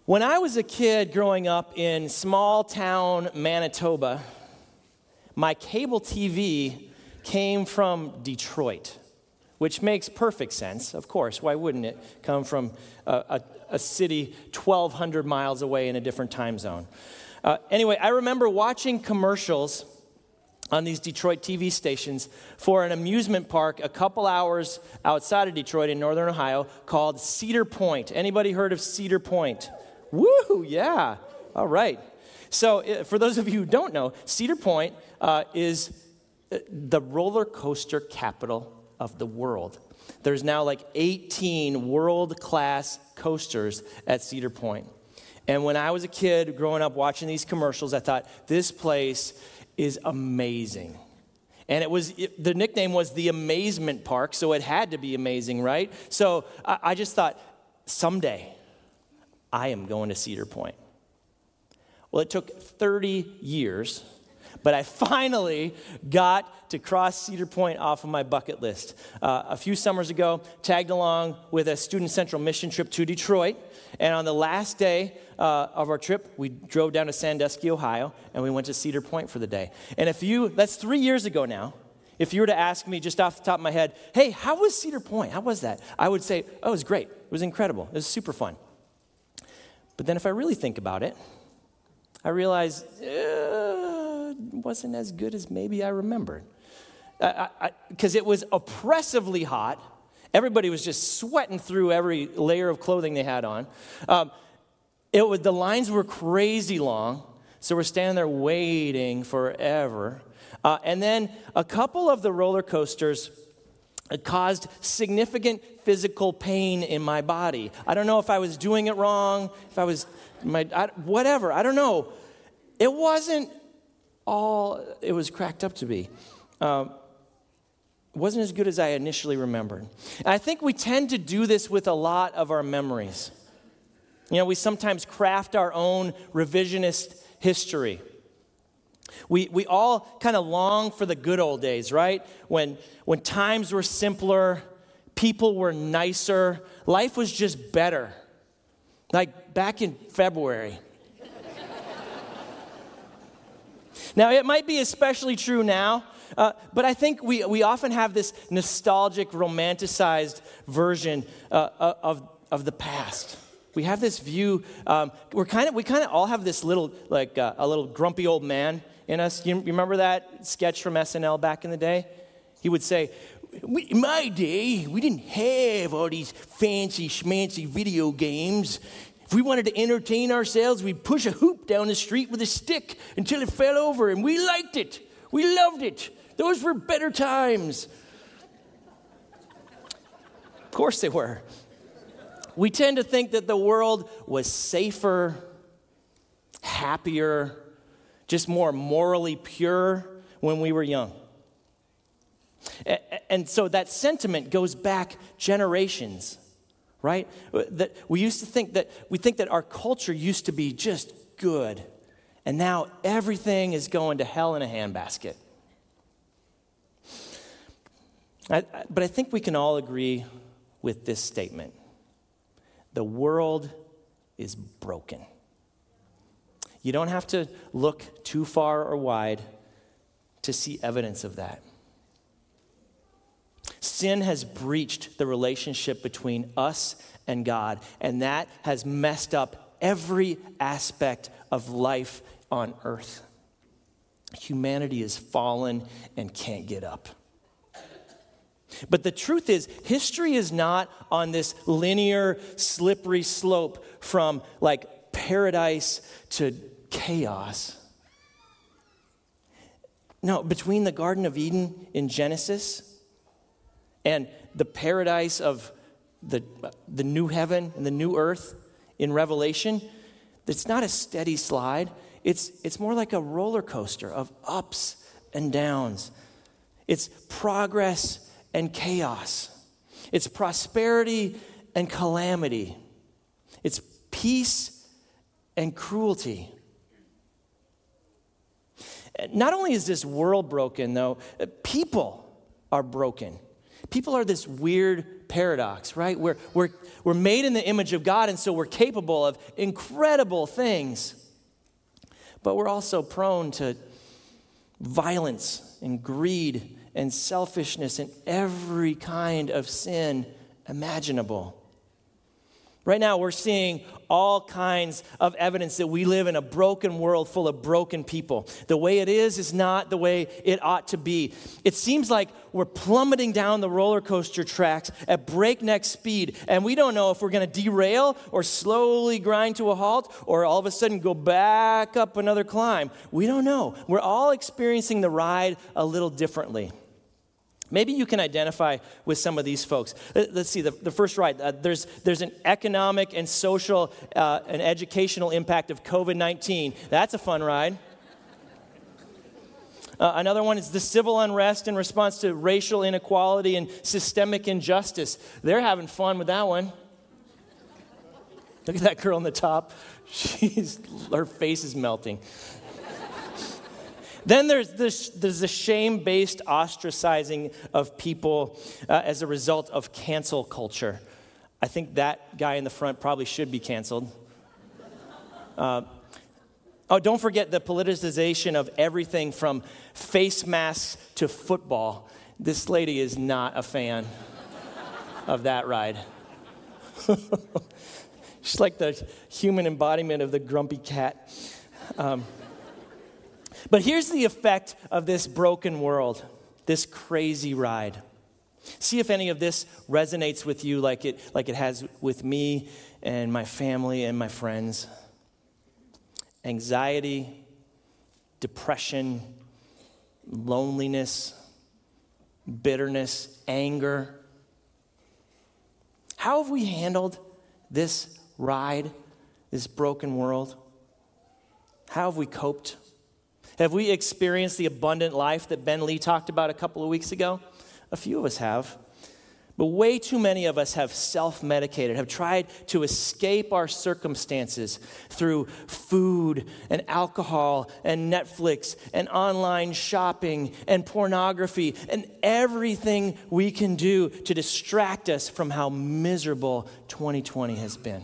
When I was a kid growing up in small town Manitoba, my cable TV came from Detroit, which makes perfect sense, of course. Why wouldn't it come from a city 1,200 miles away in a different time zone? Anyway, I remember watching commercials on these Detroit TV stations for an amusement park a couple hours outside of Detroit in northern Ohio called Cedar Point. Anybody heard of Cedar Point? Woo, yeah. All right. So for those of you who don't know, Cedar Point is the roller coaster capital of the world. There's now like 18 world-class coasters at Cedar Point. And when I was a kid growing up watching these commercials, I thought, this place is amazing. And the nickname was the Amazement Park, so it had to be amazing, right? So I just thought, someday, I am going to Cedar Point. Well, it took 30 years, but I finally got to cross Cedar Point off of my bucket list. A few summers ago, tagged along with a Student Central mission trip to Detroit, and on the last day of our trip, we drove down to Sandusky, Ohio, and we went to Cedar Point for the day. And that's 3 years ago now, if you were to ask me just off the top of my head, hey, how was Cedar Point? How was that? I would say, oh, it was great. It was incredible. It was super fun. But then if I really think about it, I realize it wasn't as good as maybe I remembered. Because it was oppressively hot. Everybody was just sweating through every layer of clothing they had on. The lines were crazy long, so we're standing there waiting forever. And then a couple of the roller coasters caused significant physical pain in my body. I don't know if I was doing it wrong, if I was, whatever, I don't know. It wasn't all it was cracked up to be. It wasn't as good as I initially remembered. And I think we tend to do this with a lot of our memories. You know, we sometimes craft our own revisionist history. We all kind of long for the good old days, right? When times were simpler, people were nicer, life was just better. Like back in February. Now, it might be especially true now, but I think we often have this nostalgic, romanticized version of the past. We have this view. We kind of all have this little a little grumpy old man in us. You remember that sketch from SNL back in the day? He would say, "In my day, we didn't have all these fancy schmancy video games. If we wanted to entertain ourselves, we'd push a hoop down the street with a stick until it fell over, and we liked it. We loved it. Those were better times." Of course they were. We tend to think that the world was safer, happier, just more morally pure when we were young. And so that sentiment goes back generations, right? That we think that our culture used to be just good, and now everything is going to hell in a handbasket. But I think we can all agree with this statement. The world is broken. You don't have to look too far or wide to see evidence of that. Sin has breached the relationship between us and God, and that has messed up every aspect of life on earth. Humanity is fallen and can't get up. But the truth is, history is not on this linear, slippery slope from like paradise to chaos. No, between the Garden of Eden in Genesis and the paradise of the new heaven and the new earth in Revelation, it's not a steady slide. It's more like a roller coaster of ups and downs. It's progress and chaos. It's prosperity and calamity. It's peace and cruelty. Not only is this world broken, though, people are broken. People are this weird paradox, right? We're made in the image of God, and so we're capable of incredible things. But we're also prone to violence and greed and selfishness and every kind of sin imaginable. Right now, we're seeing all kinds of evidence that we live in a broken world full of broken people. The way it is not the way it ought to be. It seems like we're plummeting down the roller coaster tracks at breakneck speed, and we don't know if we're going to derail or slowly grind to a halt or all of a sudden go back up another climb. We don't know. We're all experiencing the ride a little differently. Maybe you can identify with some of these folks. Let's see, the first ride. There's an economic and social and educational impact of COVID-19. That's a fun ride. Another one is the civil unrest in response to racial inequality and systemic injustice. They're having fun with that one. Look at that girl on the top. Her face is melting. Then there's the shame-based ostracizing of people as a result of cancel culture. I think that guy in the front probably should be canceled. Don't forget the politicization of everything from face masks to football. This lady is not a fan of that ride. She's like the human embodiment of the grumpy cat. But here's the effect of this broken world, this crazy ride. See if any of this resonates with you like it has with me and my family and my friends. Anxiety, depression, loneliness, bitterness, anger. How have we handled this ride, this broken world? How have we coped? Have we experienced the abundant life that Ben Lee talked about a couple of weeks ago? A few of us have. But way too many of us have self-medicated, have tried to escape our circumstances through food and alcohol and Netflix and online shopping and pornography and everything we can do to distract us from how miserable 2020 has been.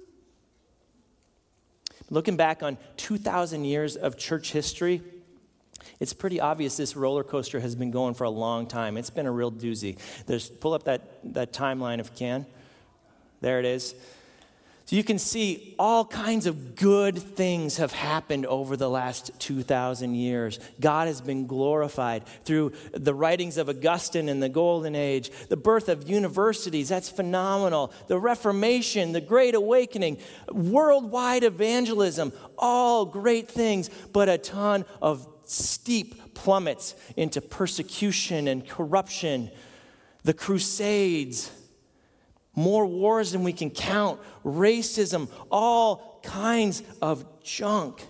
Looking back on 2,000 years of church history, it's pretty obvious this roller coaster has been going for a long time. It's been a real doozy. Pull up that timeline if you can. There it is. So you can see all kinds of good things have happened over the last 2,000 years. God has been glorified through the writings of Augustine in the Golden Age, the birth of universities, that's phenomenal, the Reformation, the Great Awakening, worldwide evangelism, all great things, but a ton of steep plummets into persecution and corruption, the Crusades, more wars than we can count, racism, all kinds of junk.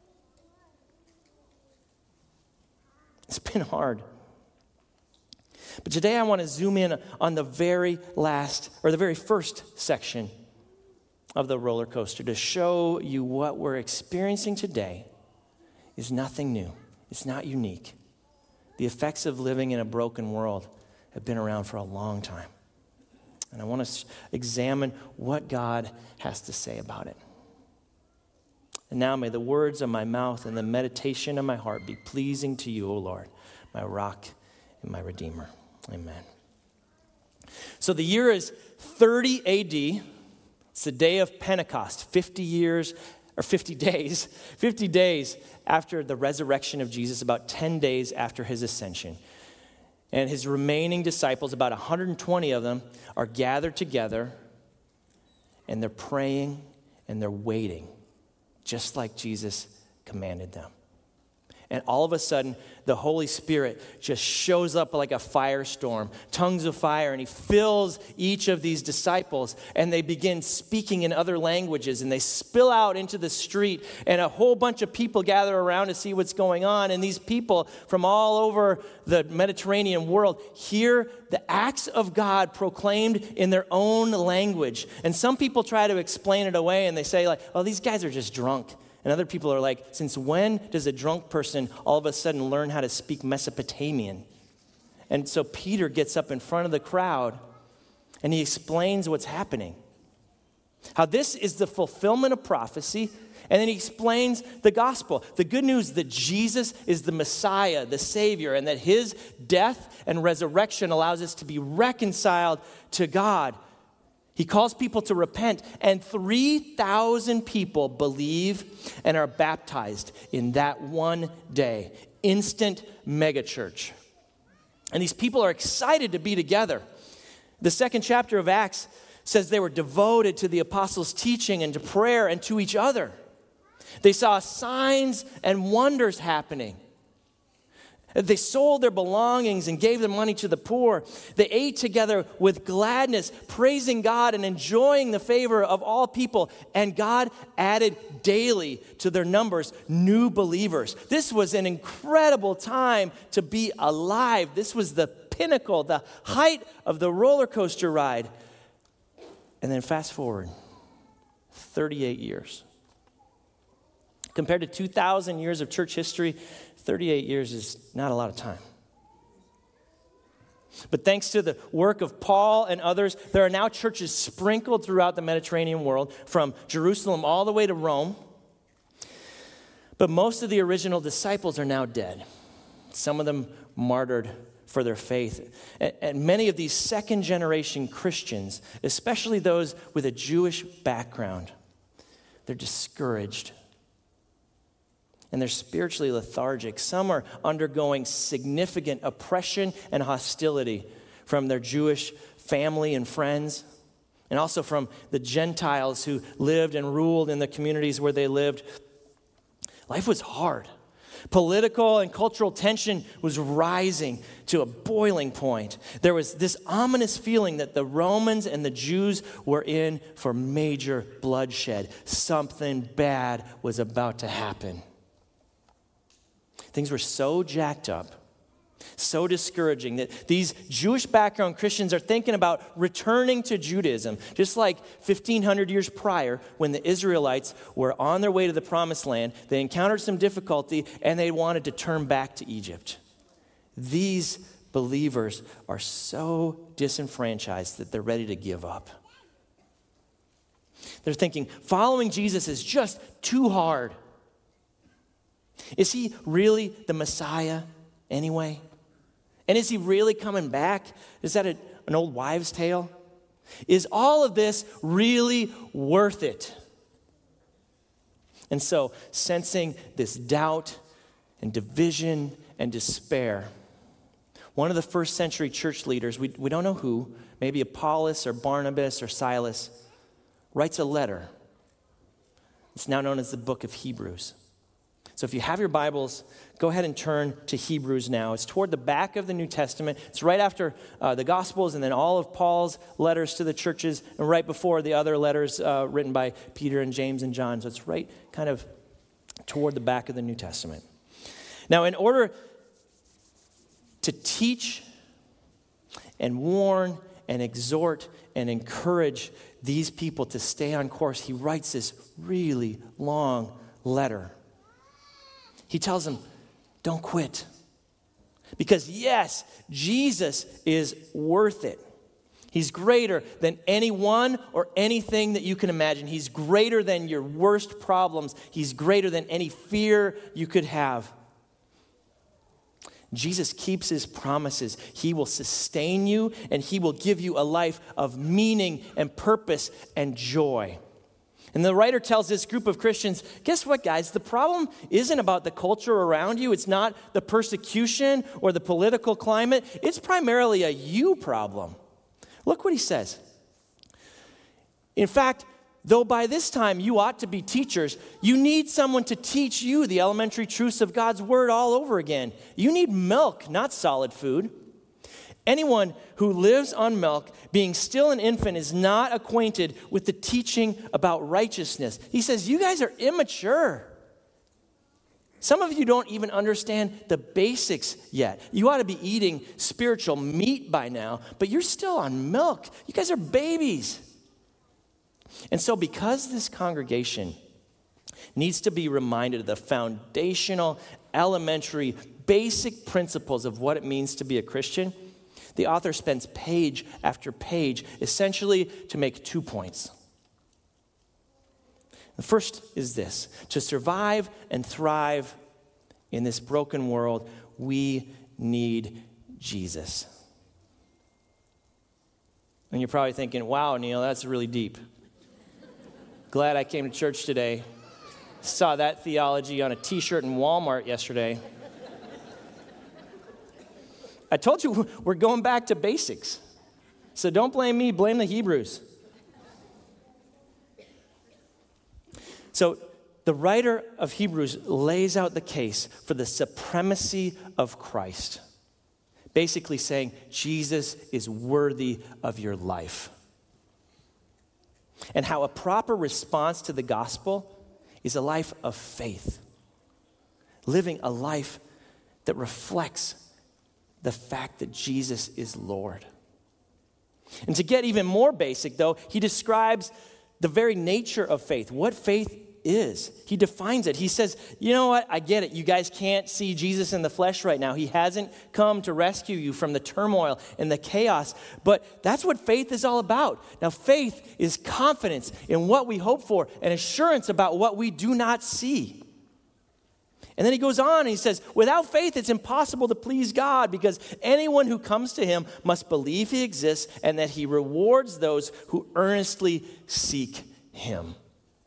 It's been hard. But today I want to zoom in on the very first section of the roller coaster to show you what we're experiencing today is nothing new. It's not unique. The effects of living in a broken world have been around for a long time. And I want to examine what God has to say about it. And now may the words of my mouth and the meditation of my heart be pleasing to you, O Lord, my rock and my redeemer. Amen. So the year is 30 AD. It's the day of Pentecost, 50 days after the resurrection of Jesus, about 10 days after his ascension. And his remaining disciples, about 120 of them, are gathered together, and they're praying and they're waiting, just like Jesus commanded them. And all of a sudden, the Holy Spirit just shows up like a firestorm, tongues of fire, and he fills each of these disciples, and they begin speaking in other languages, and they spill out into the street, and a whole bunch of people gather around to see what's going on, and these people from all over the Mediterranean world hear the acts of God proclaimed in their own language. And some people try to explain it away, and they say, like, oh, these guys are just drunk. And other people are like, since when does a drunk person all of a sudden learn how to speak Mesopotamian? And so Peter gets up in front of the crowd and he explains what's happening. How this is the fulfillment of prophecy. And then he explains the gospel, the good news that Jesus is the Messiah, the Savior, and that his death and resurrection allows us to be reconciled to God. He calls people to repent, and 3,000 people believe and are baptized in that one day. Instant megachurch. And these people are excited to be together. The second chapter of Acts says they were devoted to the apostles' teaching and to prayer and to each other. They saw signs and wonders happening. They sold their belongings and gave the money to the poor. They ate together with gladness, praising God and enjoying the favor of all people. And God added daily to their numbers new believers. This was an incredible time to be alive. This was the pinnacle, the height of the roller coaster ride. And then fast forward 38 years. Compared to 2,000 years of church history, 38 years is not a lot of time. But thanks to the work of Paul and others, there are now churches sprinkled throughout the Mediterranean world, from Jerusalem all the way to Rome. But most of the original disciples are now dead. Some of them martyred for their faith. And many of these second-generation Christians, especially those with a Jewish background, they're discouraged. And they're spiritually lethargic. Some are undergoing significant oppression and hostility from their Jewish family and friends, and also from the Gentiles who lived and ruled in the communities where they lived. Life was hard. Political and cultural tension was rising to a boiling point. There was this ominous feeling that the Romans and the Jews were in for major bloodshed. Something bad was about to happen. Things were so jacked up, so discouraging, that these Jewish background Christians are thinking about returning to Judaism, just like 1,500 years prior when the Israelites were on their way to the Promised Land. They encountered some difficulty and they wanted to turn back to Egypt. These believers are so disenfranchised that they're ready to give up. They're thinking, following Jesus is just too hard. Is he really the Messiah anyway? And is he really coming back? Is that an old wives' tale? Is all of this really worth it? And so, sensing this doubt and division and despair, one of the first century church leaders, we don't know who, maybe Apollos or Barnabas or Silas, writes a letter. It's now known as the book of Hebrews. So if you have your Bibles, go ahead and turn to Hebrews now. It's toward the back of the New Testament. It's right after the Gospels and then all of Paul's letters to the churches and right before the other letters written by Peter and James and John. So it's right kind of toward the back of the New Testament. Now, in order to teach and warn and exhort and encourage these people to stay on course, he writes this really long letter. He tells them, don't quit. Because yes, Jesus is worth it. He's greater than anyone or anything that you can imagine. He's greater than your worst problems. He's greater than any fear you could have. Jesus keeps his promises. He will sustain you and he will give you a life of meaning and purpose and joy. And the writer tells this group of Christians, guess what, guys? The problem isn't about the culture around you. It's not the persecution or the political climate. It's primarily a you problem. Look what he says. In fact, though by this time you ought to be teachers, you need someone to teach you the elementary truths of God's word all over again. You need milk, not solid food. Anyone who lives on milk, being still an infant, is not acquainted with the teaching about righteousness. He says, you guys are immature. Some of you don't even understand the basics yet. You ought to be eating spiritual meat by now, but you're still on milk. You guys are babies. And so because this congregation needs to be reminded of the foundational, elementary, basic principles of what it means to be a Christian, The author spends page after page essentially to make 2 points. The first is this: to survive and thrive in this broken world, we need Jesus. And you're probably thinking, wow, Neil, that's really deep. Glad I came to church today. Saw that theology on a t-shirt in Walmart yesterday. I told you we're going back to basics. So don't blame me, blame the Hebrews. So the writer of Hebrews lays out the case for the supremacy of Christ, basically saying Jesus is worthy of your life. And how a proper response to the gospel is a life of faith, living a life that reflects the fact that Jesus is Lord. And to get even more basic, though, he describes the very nature of faith, what faith is. He defines it. He says, you know what? I get it. You guys can't see Jesus in the flesh right now. He hasn't come to rescue you from the turmoil and the chaos, but that's what faith is all about. Now, faith is confidence in what we hope for and assurance about what we do not see. And then he goes on and he says, without faith, it's impossible to please God, because anyone who comes to him must believe he exists and that he rewards those who earnestly seek him.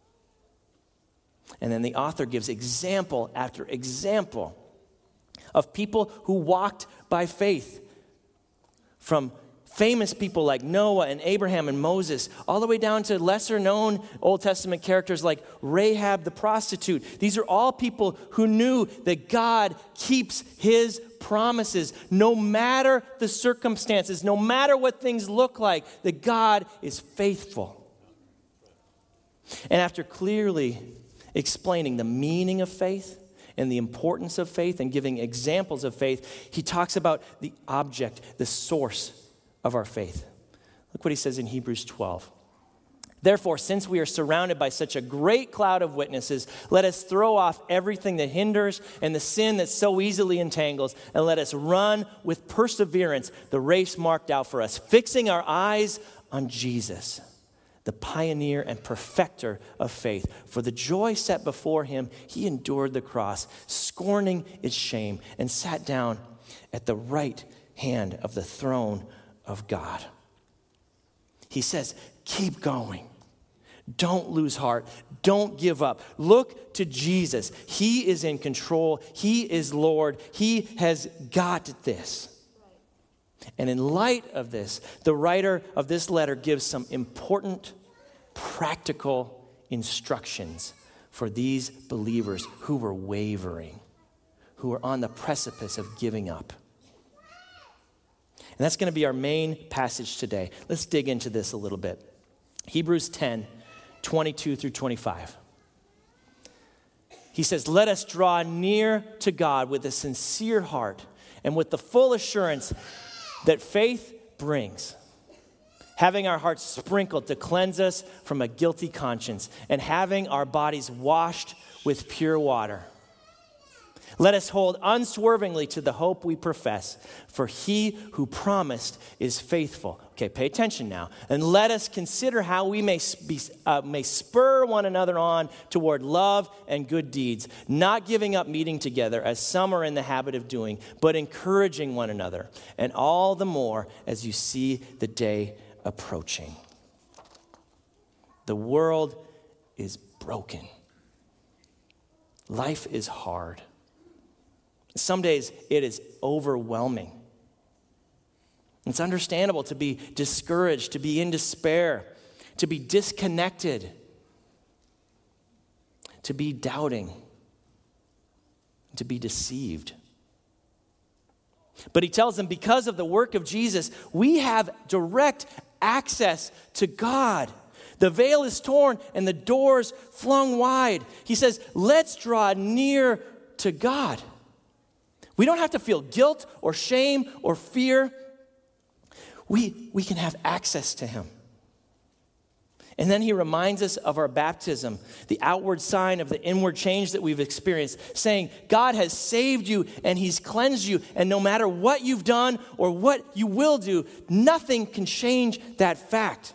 And then the author gives example after example of people who walked by faith, from famous people like Noah and Abraham and Moses, all the way down to lesser-known Old Testament characters like Rahab the prostitute. These are all people who knew that God keeps his promises, no matter the circumstances, no matter what things look like, that God is faithful. And after clearly explaining the meaning of faith and the importance of faith and giving examples of faith, he talks about the object, the source of our faith. Look what he says in Hebrews 12. Therefore, since we are surrounded by such a great cloud of witnesses, let us throw off everything that hinders and the sin that so easily entangles, and let us run with perseverance the race marked out for us, fixing our eyes on Jesus, the pioneer and perfecter of faith. For the joy set before him, he endured the cross, scorning its shame, and sat down at the right hand of the throne of God. He says, keep going. Don't lose heart. Don't give up. Look to Jesus. He is in control. He is Lord. He has got this. And in light of this, the writer of this letter gives some important, practical instructions for these believers who were wavering, who were on the precipice of giving up. And that's going to be our main passage today. Let's dig into this a little bit. Hebrews 10, 22 through 25. He says, let us draw near to God with a sincere heart and with the full assurance that faith brings, having our hearts sprinkled to cleanse us from a guilty conscience, and having our bodies washed with pure water. Let us hold unswervingly to the hope we profess, for he who promised is faithful. Okay, pay attention now. And let us consider how we may spur one another on toward love and good deeds, not giving up meeting together as some are in the habit of doing, but encouraging one another, and all the more as you see the day approaching. The world is broken. Life is hard. Some days it is overwhelming. It's understandable to be discouraged, to be in despair, to be disconnected, to be doubting, to be deceived. But he tells them, because of the work of Jesus, we have direct access to God. The veil is torn and the doors flung wide. He says, let's draw near to God. We don't have to feel guilt or shame or fear. We can have access to him. And then he reminds us of our baptism, the outward sign of the inward change that we've experienced, saying, God has saved you and he's cleansed you, and no matter what you've done or what you will do, nothing can change that fact.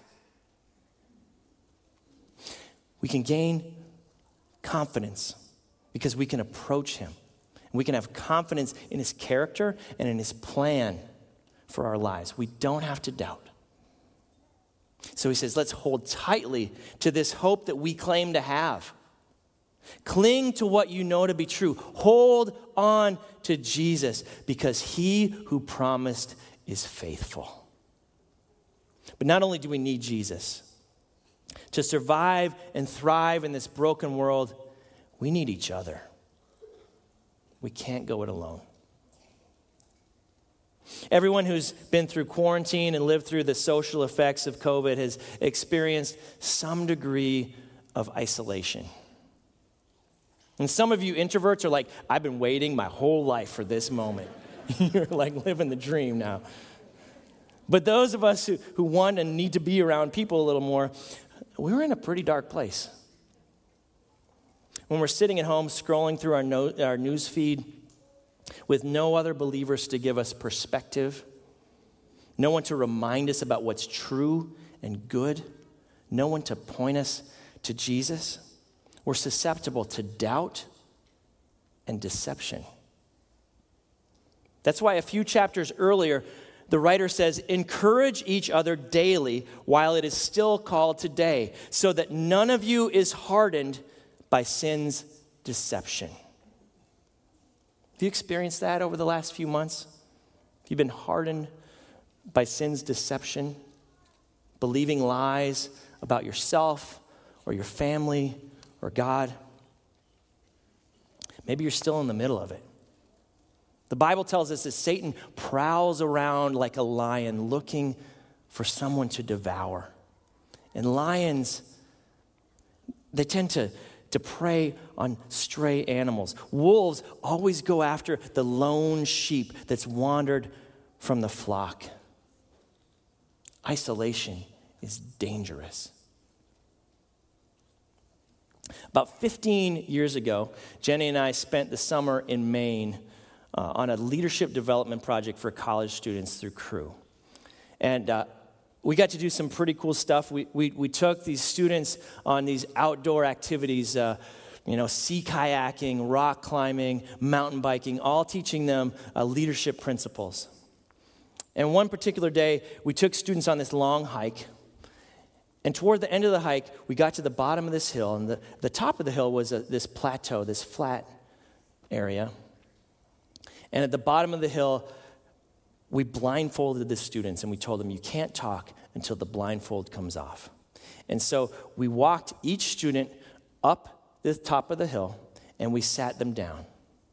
We can gain confidence because we can approach him. We can have confidence in his character and in his plan for our lives. We don't have to doubt. So he says, let's hold tightly to this hope that we claim to have. Cling to what you know to be true. Hold on to Jesus because he who promised is faithful. But not only do we need Jesus, to survive and thrive in this broken world, we need each other. We can't go it alone. Everyone who's been through quarantine and lived through the social effects of COVID has experienced some degree of isolation. And some of you introverts are like, I've been waiting my whole life for this moment. You're like living the dream now. But those of us who want and need to be around people a little more, we're in a pretty dark place. When we're sitting at home scrolling through our news feed with no other believers to give us perspective, no one to remind us about what's true and good, no one to point us to Jesus, we're susceptible to doubt and deception. That's why a few chapters earlier, the writer says, encourage each other daily while it is still called today, so that none of you is hardened by sin's deception. Have you experienced that over the last few months? Have you been hardened by sin's deception, believing lies about yourself or your family or God? Maybe you're still in the middle of it. The Bible tells us that Satan prowls around like a lion looking for someone to devour. And lions, they tend to prey on stray animals. Wolves always go after the lone sheep that's wandered from the flock. Isolation is dangerous. About 15 years ago, Jenny and I spent the summer in Maine on a leadership development project for college students through Cru. And we got to do some pretty cool stuff. We took these students on these outdoor activities, sea kayaking, rock climbing, mountain biking, all teaching them leadership principles. And one particular day, we took students on this long hike. And toward the end of the hike, we got to the bottom of this hill. And the top of the hill was this plateau, this flat area. And at the bottom of the hill, we blindfolded the students and we told them, you can't talk until the blindfold comes off. And so we walked each student up the top of the hill and we sat them down.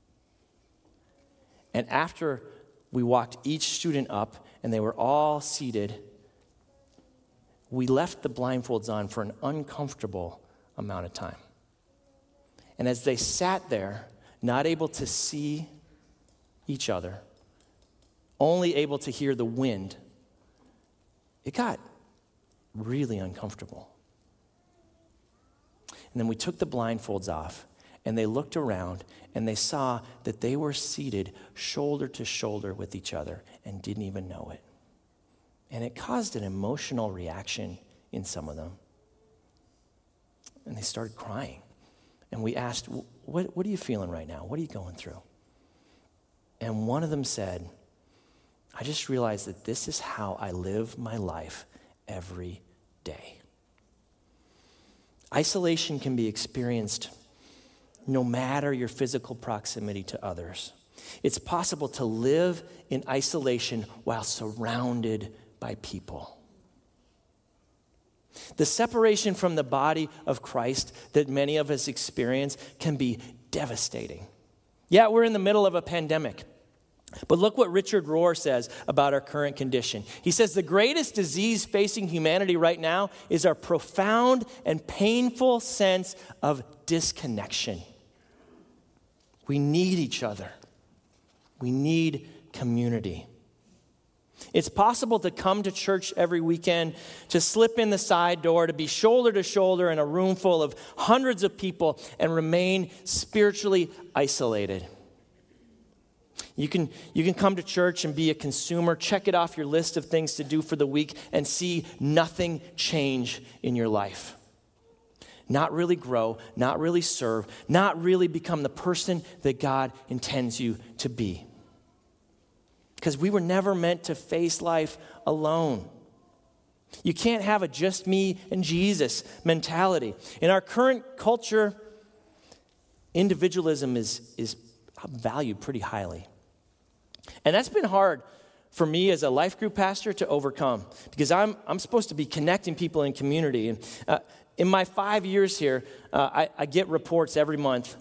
And after we walked each student up and they were all seated, we left the blindfolds on for an uncomfortable amount of time. And as they sat there, not able to see each other, only able to hear the wind, it got really uncomfortable. And then we took the blindfolds off, and they looked around, and they saw that they were seated shoulder to shoulder with each other and didn't even know it. And it caused an emotional reaction in some of them. And they started crying. And we asked, what are you feeling right now? What are you going through? And one of them said, I just realized that this is how I live my life every day. Isolation can be experienced no matter your physical proximity to others. It's possible to live in isolation while surrounded by people. The separation from the body of Christ that many of us experience can be devastating. Yeah, we're in the middle of a pandemic. But look what Richard Rohr says about our current condition. He says the greatest disease facing humanity right now is our profound and painful sense of disconnection. We need each other. We need community. It's possible to come to church every weekend, to slip in the side door, to be shoulder to shoulder in a room full of hundreds of people and remain spiritually isolated. You can come to church and be a consumer, check it off your list of things to do for the week, and see nothing change in your life. Not really grow, not really serve, not really become the person that God intends you to be. Because we were never meant to face life alone. You can't have a just me and Jesus mentality. In our current culture, individualism is valued pretty highly. And that's been hard for me as a life group pastor to overcome, because I'm supposed to be connecting people in community. And in my 5 years here, I get reports every month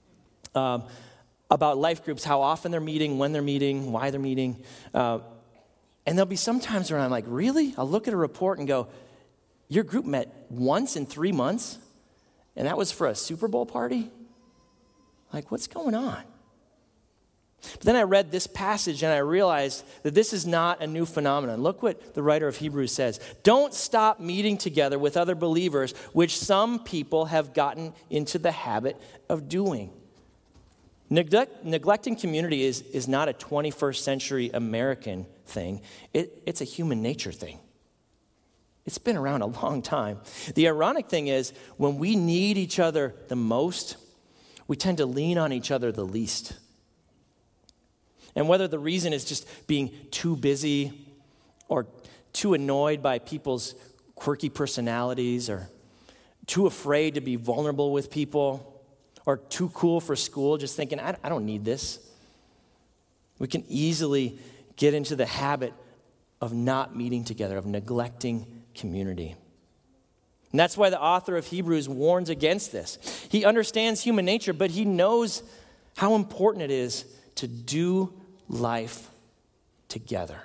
about life groups, how often they're meeting, when they're meeting, why they're meeting. And there'll be some times where I'm like, really? I'll look at a report and go, your group met once in 3 months? And that was for a Super Bowl party? Like, what's going on? But then I read this passage and I realized that this is not a new phenomenon. Look what the writer of Hebrews says. Don't stop meeting together with other believers, which some people have gotten into the habit of doing. Neglecting community is not a 21st century American thing. It's a human nature thing. It's been around a long time. The ironic thing is, when we need each other the most, we tend to lean on each other the least. And whether the reason is just being too busy or too annoyed by people's quirky personalities or too afraid to be vulnerable with people or too cool for school, just thinking, I don't need this. We can easily get into the habit of not meeting together, of neglecting community. And that's why the author of Hebrews warns against this. He understands human nature, but he knows how important it is to do life together.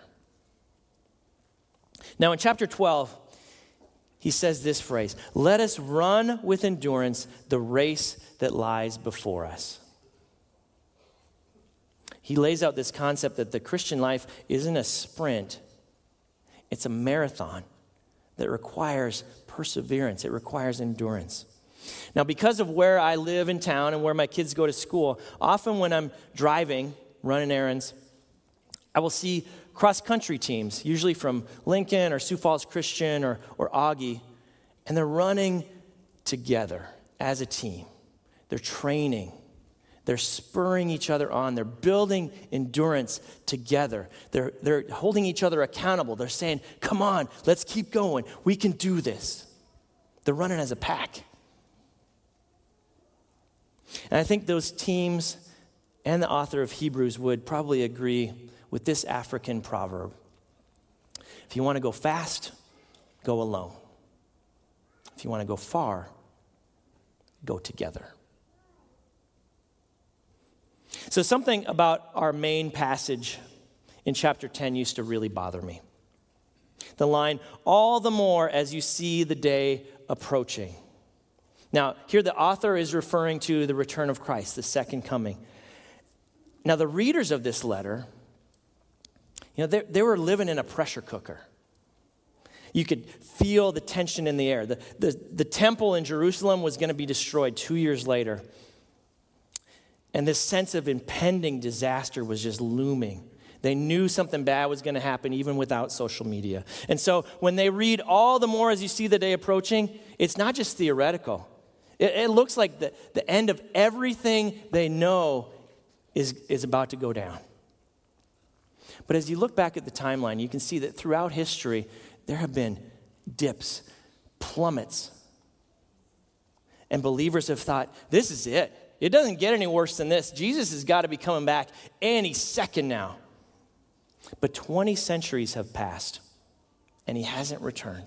Now in chapter 12, he says this phrase, let us run with endurance the race that lies before us. He lays out this concept that the Christian life isn't a sprint, it's a marathon that requires perseverance, it requires endurance. Now, because of where I live in town and where my kids go to school, often when I'm driving, running errands, I will see cross-country teams, usually from Lincoln or Sioux Falls Christian or Augie, and they're running together as a team. They're training. They're spurring each other on. They're building endurance together. They're holding each other accountable. They're saying, come on, let's keep going. We can do this. They're running as a pack. And I think those teams and the author of Hebrews would probably agree with this African proverb. If you want to go fast, go alone. If you want to go far, go together. So something about our main passage in chapter 10 used to really bother me. The line, all the more as you see the day approaching. Now, here the author is referring to the return of Christ, the second coming. Now, the readers of this letter, they were living in a pressure cooker. You could feel the tension in the air. The temple in Jerusalem was going to be destroyed 2 years later. And this sense of impending disaster was just looming. They knew something bad was going to happen even without social media. And so when they read all the more as you see the day approaching, it's not just theoretical. It looks like the end of everything they know is about to go down. But as you look back at the timeline, you can see that throughout history, there have been dips, plummets. And believers have thought, this is it. It doesn't get any worse than this. Jesus has got to be coming back any second now. But 20 centuries have passed, and he hasn't returned.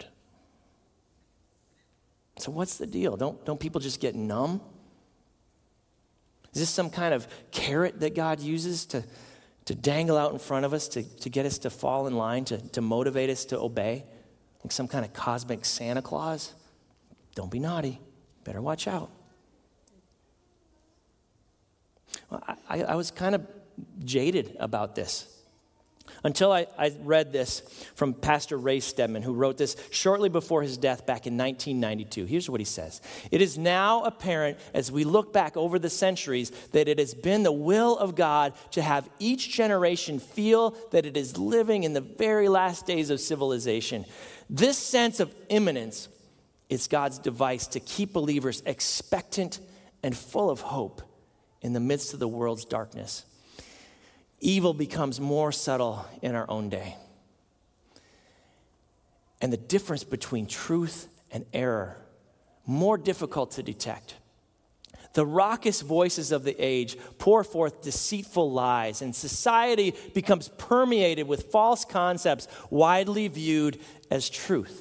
So what's the deal? Don't people just get numb? Is this some kind of carrot that God uses to dangle out in front of us, to get us to fall in line, to motivate us to obey? Like some kind of cosmic Santa Claus? Don't be naughty. Better watch out. Well, I was kind of jaded about this. Until I read this from Pastor Ray Stedman, who wrote this shortly before his death back in 1992. Here's what he says. It is now apparent as we look back over the centuries that it has been the will of God to have each generation feel that it is living in the very last days of civilization. This sense of imminence is God's device to keep believers expectant and full of hope in the midst of the world's darkness. Evil becomes more subtle in our own day. And the difference between truth and error, more difficult to detect. The raucous voices of the age pour forth deceitful lies, and society becomes permeated with false concepts widely viewed as truth.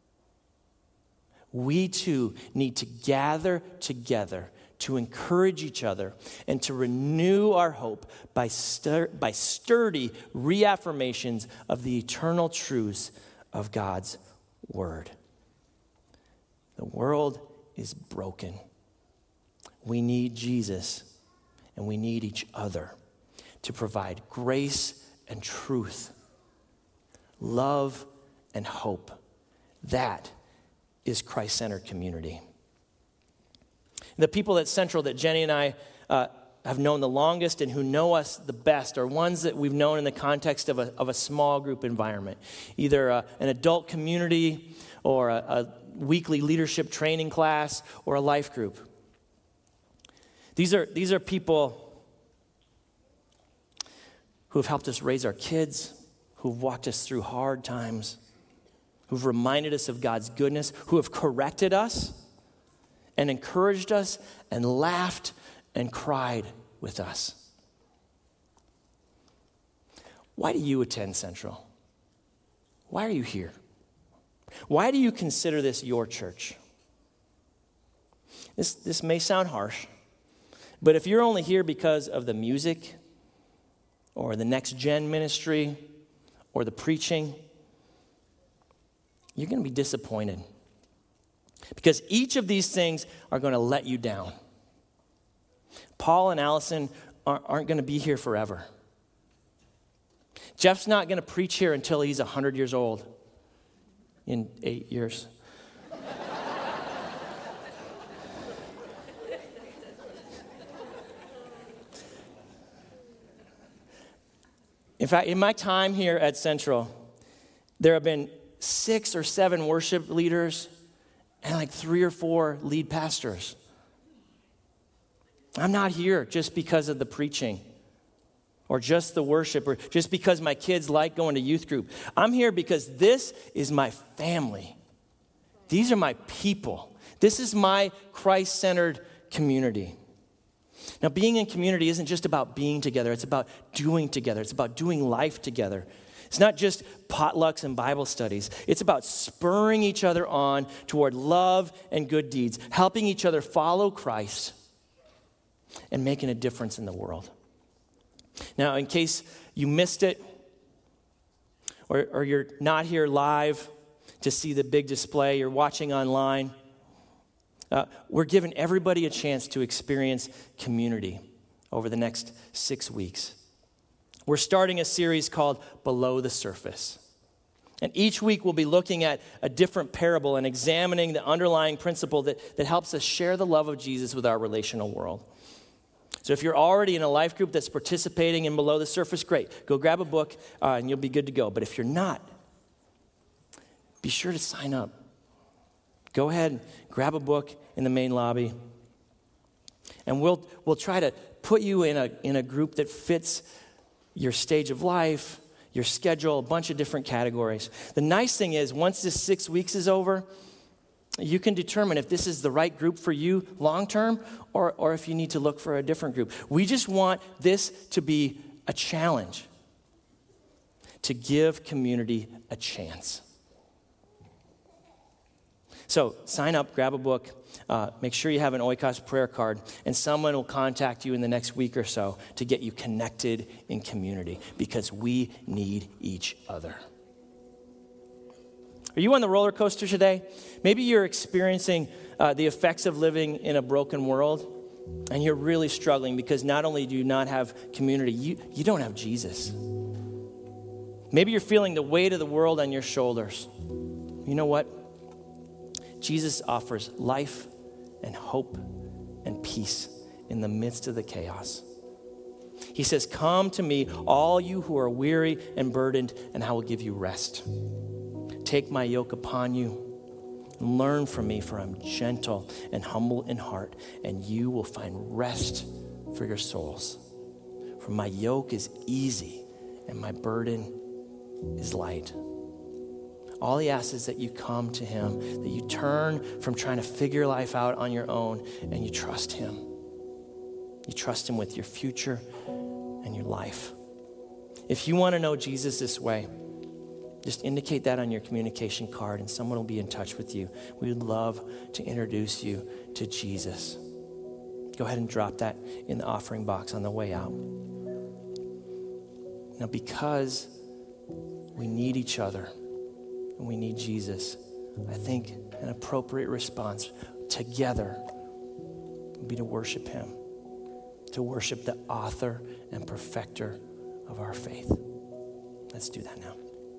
We too need to gather together to encourage each other and to renew our hope by sturdy reaffirmations of the eternal truths of God's word. The world is broken. We need Jesus, and we need each other to provide grace and truth, love and hope. That is Christ-centered community. The people at Central that Jenny and I have known the longest and who know us the best are ones that we've known in the context of a small group environment, either an adult community or a weekly leadership training class or a life group. These are people who have helped us raise our kids, who've walked us through hard times, who've reminded us of God's goodness, who have corrected us and encouraged us and laughed and cried with us. Why do you attend Central? Why are you here? Why do you consider this your church? This may sound harsh, but if you're only here because of the music or the next gen ministry or the preaching, you're going to be disappointed. Because each of these things are going to let you down. Paul and Allison aren't going to be here forever. Jeff's not going to preach here until he's 100 years old in 8 years. In fact, in my time here at Central, there have been 6 or 7 worship leaders and like 3 or 4 lead pastors. I'm not here just because of the preaching or just the worship or just because my kids like going to youth group. I'm here because this is my family. These are my people. This is my Christ-centered community. Now, being in community isn't just about being together. It's about doing together. It's about doing life together. It's not just potlucks and Bible studies. It's about spurring each other on toward love and good deeds, helping each other follow Christ, and making a difference in the world. Now, in case you missed it, or you're not here live to see the big display, you're watching online, we're giving everybody a chance to experience community over the next 6 weeks. We're starting a series called Below the Surface. And each week we'll be looking at a different parable and examining the underlying principle that helps us share the love of Jesus with our relational world. So if you're already in a life group that's participating in Below the Surface, great. Go grab a book and you'll be good to go. But if you're not, be sure to sign up. Go ahead and grab a book in the main lobby. And we'll try to put you in a group that fits your stage of life, your schedule, a bunch of different categories. The nice thing is, once this 6 weeks is over, you can determine if this is the right group for you long-term or if you need to look for a different group. We just want this to be a challenge to give community a chance. So sign up, grab a book, make sure you have an Oikos prayer card, and someone will contact you in the next week or so to get you connected in community because we need each other. Are you on the roller coaster today? Maybe you're experiencing the effects of living in a broken world, and you're really struggling because not only do you not have community, you don't have Jesus. Maybe you're feeling the weight of the world on your shoulders. You know what? Jesus offers life and hope and peace in the midst of the chaos. He says, come to me, all you who are weary and burdened, and I will give you rest. Take my yoke upon you and learn from me, for I'm gentle and humble in heart, and you will find rest for your souls. For my yoke is easy and my burden is light. All he asks is that you come to him, that you turn from trying to figure life out on your own, and you trust him. You trust him with your future and your life. If you want to know Jesus this way, just indicate that on your communication card and someone will be in touch with you. We would love to introduce you to Jesus. Go ahead and drop that in the offering box on the way out. Now, because we need each other and we need Jesus, I think an appropriate response together would be to worship him, to worship the author and perfecter of our faith. Let's do that now.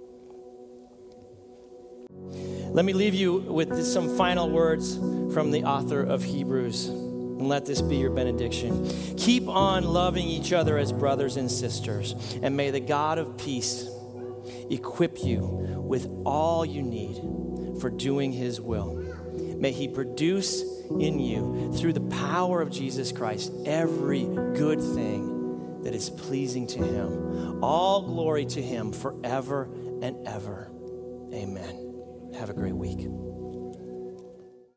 Let me leave you with some final words from the author of Hebrews, and let this be your benediction. Keep on loving each other as brothers and sisters, and may the God of peace equip you with all you need for doing his will. May he produce in you, through the power of Jesus Christ, every good thing that is pleasing to him. All glory to him forever and ever. Amen. Have a great week.